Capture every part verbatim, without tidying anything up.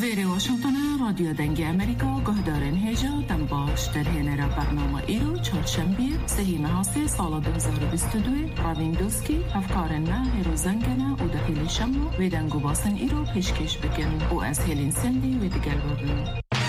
غیر واشنگتن رادیو دنگ امریکا گهدارن هجا دم باش در هنر برنامه ایرو چهارشنبه سهی مهاسه سال دو هزار و بیست و دو راوین دوسکی افکارن نه هیرو زنگنه و دهیلی شما و دنگو باسن ایرو پیشکش بکن و از هلین سندی و دیگر بابن.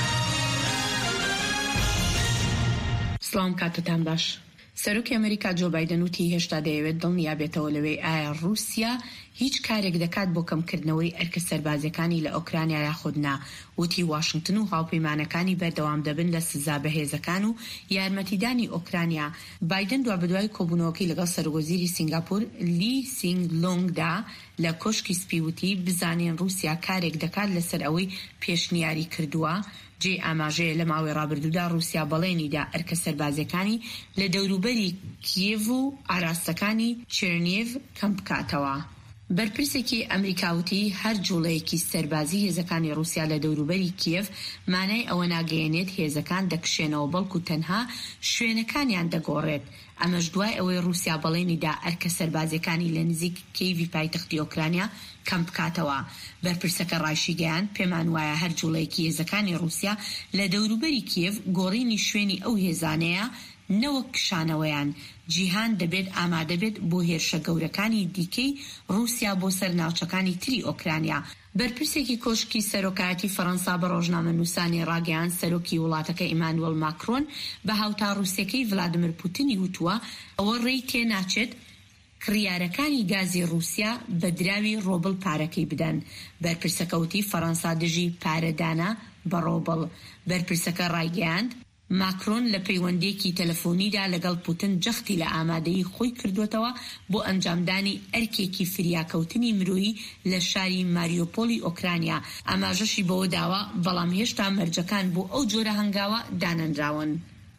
سلام کاتتان باش. سەرۆکی ئەمریکا جۆ بایدن وتی هێشتا دەیەوێت دڵنیابێتەوە لەوەی ئایا رووسیا هیچ کارێک دەکات بۆ کەمکردنەوەی ئەرکە سەربازەکانی لە ئۆکرانیا یاخود نا. وتی واشنگتن و هاوپەیمانەکانی بەردەوام دەبن لە سزا بەهێزەکان و یارمەتیدانی ئۆکرانیا. بایدن دوابەدوای کۆبوونەوەکەی لەگەڵ سەرۆکوەزیری سینگاپور لی سینگ لۆنگدا لە کۆشکی سپی وتی بزانین رووسیا کارێک دەکات لەسەر ئەوەی پێشنیاری کردووە. جێ ئاماژەیە لە ماوەی ڕابردوودا رووسیا بەڵێنیدا ئەرکە سەربازەکانی لە دەوروبەری کیێڤ و ئاراستەکانی چێرنیێڤ کەم بکاتەوە. بەرپرسێکی ئەمریکاوتی هەر جوڵەیەکی سەربازی هێزەکانی رووسیا لە دەوروبەری کیێڤ مانای ئەوە ناگەیەنێت هێزەکان دەکشێنەوە بەڵکو تەنها شوێنەکانیان دەگۆڕێت. ئەمەش دوای ئەوەی رووسیا بەڵێنیدا ئەرکە سەربازەکانی لە نزیک کیێڤی پایتەختی ئۆکرانیا کەم بکاتەوە. بەرپرسەکە ڕایشیگەیان پێمان وایە هەر جوڵەیەکی هێزەکانی رووسیا لە دەوروبەری کیێڤ گۆڕینی شوێنی ئەو هێزانەیە نەوەک کشانەوەیان. جیهان دەبێت ئامادە بێت بۆ هێرشە گەورەکانی دیکەی رووسیا بۆ سەر ناوچەکانی تری ئۆکرانیا. بەرپرسێکی کۆشکی سەرۆکایەتی فەڕەنسا بە ڕۆژنامە نووسانی ڕاگەیان سەرۆکی وڵاتەکە ئیمانوێل ماکرۆن بە هاوتا رووسیەکەی ڤلادیمیر پوتینی وتووە ئەوە ڕێی تێناچێت کڕیارەکانی گازی رووسیا بە دراوی ڕۆبڵ پارەکەی بدەن. بەرپرسەکە وتی فەڕەنسا دژی پارەدانە بە ڕۆبڵ. بەرپرسەکە ڕایگەیاند ماکرۆن لە پەیوەندێکی تەلەفۆنیدا لەگەڵ پوتین جەختی لە ئامادەیی خۆی کردوێتەوە بۆ ئەنجامدانی ئەرکێکی فریاکەوتنی مرۆیی لە شاری ماریۆپۆلی ئۆکرانیا. ئاماژەشی بەوە داوە بەڵام هێشتا مەرجەکان بۆ ئەو جۆرە هەنگاوە دانەنراون.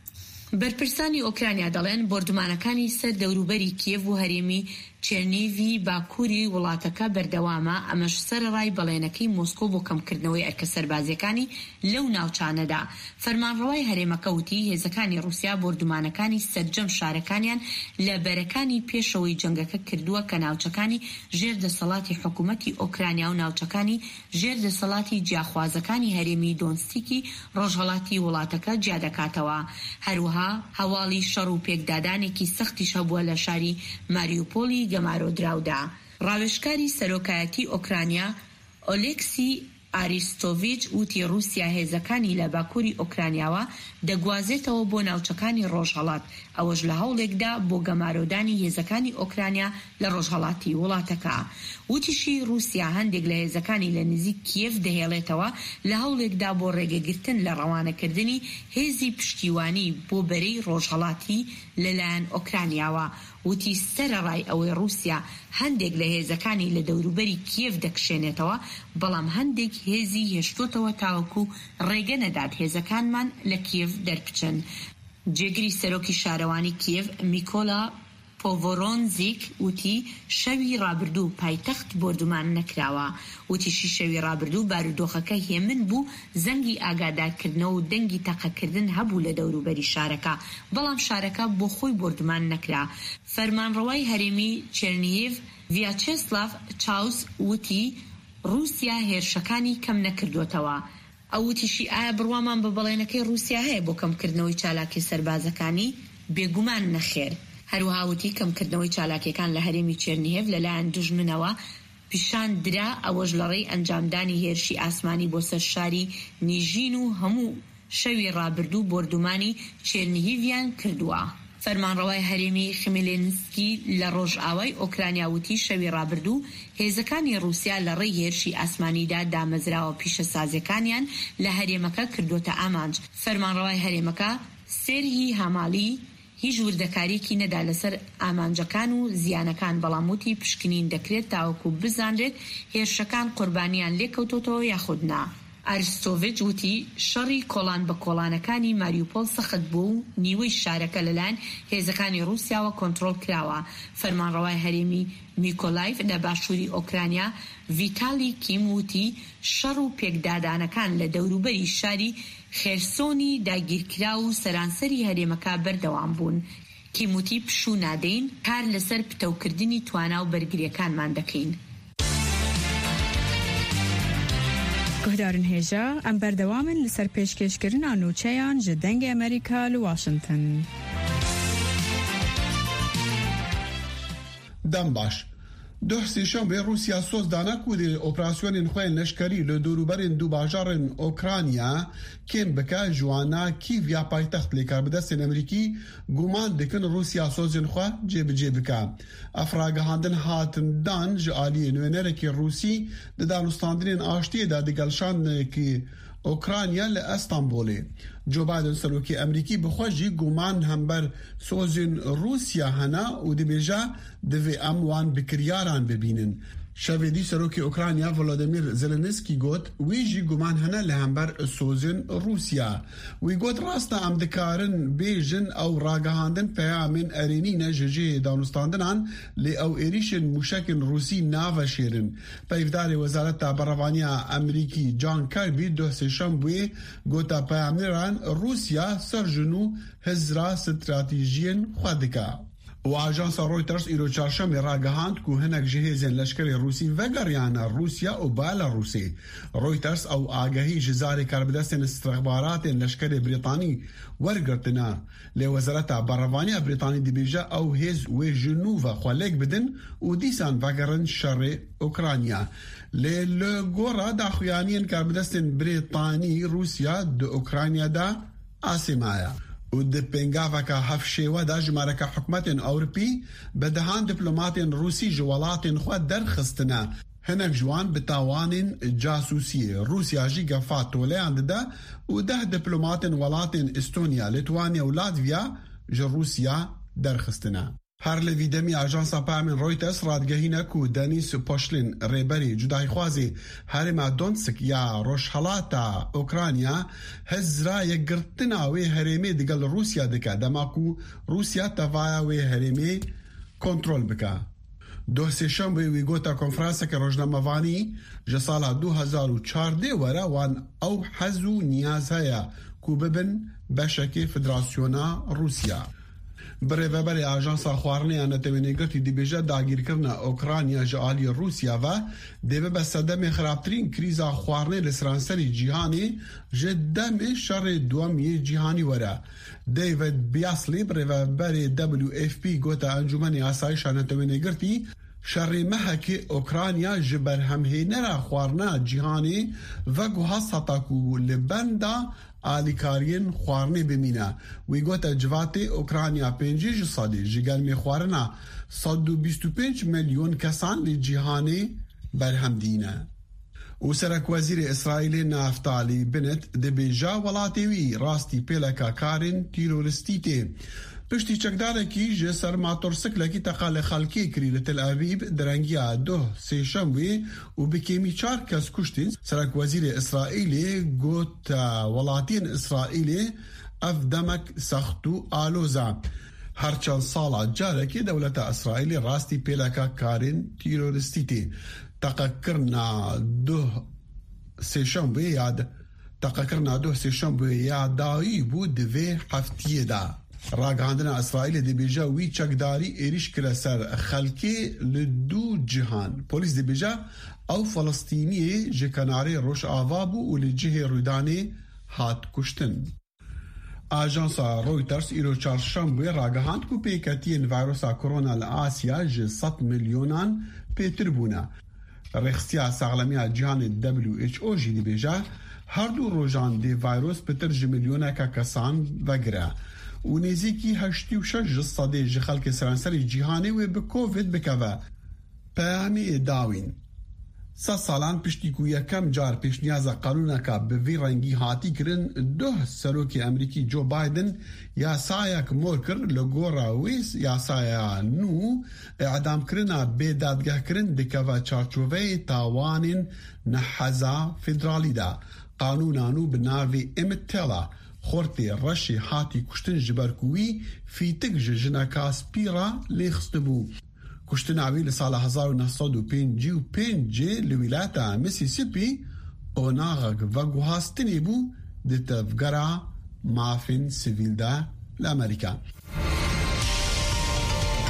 بەرپرسانی ئۆکرانیا دەڵێن بۆردومانەکانی سەر دەوروبەری کیێڤ و هەرێمی چێرنیڤی باکووری وڵاتەکە بەردەوامە. ئەمەش سەرەڕای بەڵێنەکەی مۆسکۆ بۆ کەمکردنەوەی ئەرکە سەربازیەکانی لەو ناوچانەدا. فەرمانڕەوای هەرێمەکە وتی هێزەکانی رووسیا بۆردومانەکانی سەرجەم شارەکانیان لە بەرەکانی پێشەوەی جەنگەکە کردووە کە ناوچەکانی ژێر دەسەڵاتی حکوومەتی ئۆکرانیا و ناوچەکانی ژێر دەسەڵاتی جیاخوازەکانی هەرێمی دۆنسیکی ڕۆژهەڵاتی وڵاتەکە جیا دەکاتەوە. هەروەها هەواڵی شەڕ و پێکدادانێکی سەختیش هەبووە لە شاری ماریۆپۆلی گەمارۆدراودا. ڕاوێژکاری سەرۆکایەتی ئۆکرانیا ئۆلێکسی ئاریستۆڤیچ وتی رووسیا هێزەکانی لە باکووری ئۆکرانیاوە دەگوازێتەوە بۆ ناوچەکانی ڕۆژهەڵات. ئەوەش لە هەوڵێکدا بۆ گەمارۆدانی هێزەکانی ئۆکرانیا لە ڕۆژهەڵاتی وڵاتەکە. وتیشی رووسیا هەندێک لە هێزەکانی لە نزیک کیێڤ دەهێڵێتەوە لە هەوڵێکدا بۆ ڕێگەگرتن لە ڕەوانەکردنی هێزی پشتیوانی بۆ بەرەی ڕۆژهەڵاتی لەلایەن ئۆکرانیاوە. وتی سەرەڕای ئەوەی رووسیا هەندێک لە هێزەکانی لە دەوروبەری کیێڤ دەکشێنێتەوە بەڵام هەندێک هێزی هێشتوتەوە تاوەکو ڕێگە نەدات هێزەکانمان لە کیێڤ دەربچن. جێگری سەرۆکی شارەوانی کیێڤ میکۆلا پۆڤۆرۆنزیک وتی شەوی ڕابردوو پایتەخت بۆردومان نەکراوە. وتیشی شەوی ڕابردوو بارودۆخەکە هێمن بوو زەنگی ئاگادارکردنەوە و دەنگی تەقەکردن هەبوو لە دەوروبەری شارەکە بەڵام شارەکە بۆ خۆی بۆردومان نەکرا. فەرمانڕەوای هەرێمی چێرنیێڤ ڤیاچێسلاڤ چاوس وتی رووسیا هێرشەکانی کەم نەکردوێتەوە. ئەو وتیشی ئایا بڕوامان بە بەڵێنەکەی رووسیا هەیە بۆ کەمکردنەوەی چالاکی سەربازەکانی؟ بێگومان نەخێر. هەروەها وتی کەمکردنەوەی چالاکیەکان لە هەرێمی چێرنیێڤ لەلایەن دوژمنەوە پیشان درا ئەوەش لە ڕێی ئەنجامدانی هێرشی ئاسمانی بۆ سەر شاری نیژین و هەموو شەوی ڕابردوو بۆردومانی چێرنیڤیان کردووە. فەرمانڕەوای هەرێمی خمێلێنسکی لە ڕۆژئاوای ئۆکرانیا وتی شەوی ڕابردوو هێزەکانی رووسیا لە ڕێی هێرشی ئاسمانیدا دامەزراوە پیشەسازەکانیان لە هەرێمەکە کردوتە ئامانج. فەرمانڕەوای هەرێمەکە سێرهی هەماڵی هیچ وردەکاریکی نەدا لەسەر ئامانجەکان و زیانەکان بەڵام وتی پشکنین دەکرێت تاوەکو بزانرێت هێرشەکان قوربانیان لێکەوتۆتەوە یاخود نا. ئاریستۆڤیچ وتی شەڕی کۆڵان بە کۆڵانەکانی ماریۆپۆل سەخت بوو و نیوەی شارەکە لەلایەن هێزەکانی رووسیاوە کۆنتڕۆڵ کراوە. فەرمانڕەوای هەرێمی میکۆلایڤ لە باشووری ئۆکرانیا ڤیتالی کیم وتی شەڕ و پێکدادانەکان لە دەوروبەری شاری خێرسۆنی داگیرکرا و سەرانسەری هەرێمەکە بەردەوام بوون. کیم وتی پشوو نادەین کار لەسەر پتەوکردنی توانا و بەرگریەکانمان دەکەین. گهدارن هیجا ام بردوامن لسر پیشکشکرین آنوچهان جدنگ امریکا لواشنطن. دم باش. ده سهشنبه روسیا سوز دانا کو دی اپراسیون خوین لشکری له دوروبرین دو باجارن اوکراینیا کم بکا جوانا کیو یا پایتخت لیکاربدستن امریکی گومان دکن روسیا سوزن خو جیب جیبکا افراگهاندن هاتن دان جالی نوینرکی روسی د دانستاندرین آشتی دا دگلشان کی اوکراینیا ل استانبول. جو بایدن سروکی امریکی بخوجی گومان هم بر سوزن روسیا هنا و دی بیجا دوی اموان بکریاران ببینن. شویدی سروکی اوکراینیا ولادیمیر زلنسکی گوت ویجی گومان هنا لهمبر سوزن روسیا وی گوت راستا ام دکارن بیجن او راگهاندن پیامن ارینین ججی دانستاندنان لی او ایریشن موشکن روسی ناو شیرن. پیفدار وزارت بروانیا امریکی جان کاربی دو سهشنبه گوتا پیامنران روسیا سرجنو هزرا استراتیجین خودکا. و آژانس رویترز ایرو چهارشنبه راگهاند که هنگ جهیزن لشکر روسی وگریان روسیا و بالاروسی. رویترز او آگهی جزاری کاربدستن استخبارات لشکر بریطانی ورگرتنا لی وزارت بروانی بریطانی دی بیجا او هز و جنوب خوالیک بدن و دیسان وگرن شر اوکراینیا. لی لگورا دا خویانین کاربدستن بریطانی روسیا دو اوکراینیا دا آسیمایا. و د پنگاوکا هفشیوه دا جمارکا حکومت اوروپی بدهان دیپلوماتین روسی جوالاتین خود درخستنا هنک جوان بتاوانین جاسوسی روسیا جی گفات تولیاند دا و ده دیپلوماتین ولاتین استونیا لیتوانیا و لاتویا جا روسیا درخستنا. هر لویدمی آژانس پامن رویترز رادگهینه کو دانیس پوشلین ریبری جدای خوازی هرما دونسک یا روشحالاتا اوکراینیا هزرا یگرتنا وی هرمی دیگل روسیا دکا دماکو روسیا توایا وی هرمی کنترول بکا. دو سهشنبه وی گوتا کنفرانس که روزنامه‌وانی جسال دو هزار و چهارده ورا وان او حزو نیاز هیا کو ببن بشک فدراسیونا روسیا. برای وبر آژانس خواردنی آنتوینیگرتی دی بیجا داگیر کرنا اوکراینیا جالی روسیا و دیو به صدمه خرابترین کریز خواردنی لسرانسری جهانی جدم شر دومی جهانی وره. دیوید بیاسلی برای وبر دبلیو اف پی گوتا انجمن آسایش آنتوینیگرتی شر محک اوکراینیا جبر همه نرا خواردنا جهانی و گوها ساتاکو لبندا آلیکارین خوارنه بمینه. وی گوتا جوات اوکراینیا پنجیج سالی جگل می خوارنا صد و بیست و پنج میلیون کسان لی جهانی برهم دینه. و سرک وزیر اسرائیل نافتالی بنت دبیجا ولاتیوی راستی پیلکا کارین تیروریستیته. پشتی چکداره کی جه سرماتور سکله کی تقال خلکی کری لتل آویب درنگیا دو سهشنبه و بکیمی چار کس کشتین. سرک وزیر اسرائیلی گوت ولاتین اسرائیلی افدمک سختو آلوزا. هرچند سالا جاره که دولت اسرائیلی راستی پیلکا کارین تیروریستی تی تقکرنا دو سهشنبه یاد تقکرنا دو سهشنبه یادایی بود دوی هفتیه دا. راگهاندن اسرائیل دی بیجا وی چکداری ایریش کرا سر خلکی لدو جهان. پولیس دی بیجا او فلسطینی جه کناره روش آوابو و لجه رویدانی هات کشتن. آژانس رویترز ایرو چهارشنبه راگهاند کو پیکتین ویروسا کرونا لآسیا جه ست میلیونان پیتر بونه. رخصیا ساغلمیا جهان دبلیو اچ او جی دی بیجا هر دو روزان دی ویروس پیتر جه میلیونه که کسان وگره. و نزیکی هشتی و شش جساده جه خلق سرانسری جیهانی و به کووید بکوه. پیامی داوین سه سالان پشتی کو یکم جار پیش نیاز قانون که به وی رنگی هاتی کرن دو سروک امریکی جو بایدن یا سایک مور کر لگورا ویس یا سایا نو اعدام کرنا به دادگاه کرن دکوه چارچوه تاوانین نحزا فدرالی دا. قانونانو بناوی امتلا خورتی رشی هاتی کشتن جبرکوی فیتک جنکا سپیرا لیخست بو. کشتن عویل سال هزار و نهصد و پنجی و پنج لویلاتا میسیسیپی اوناغگ و گوهاستنی بو دیتا وگرا مافین سیویل دا لامریکا.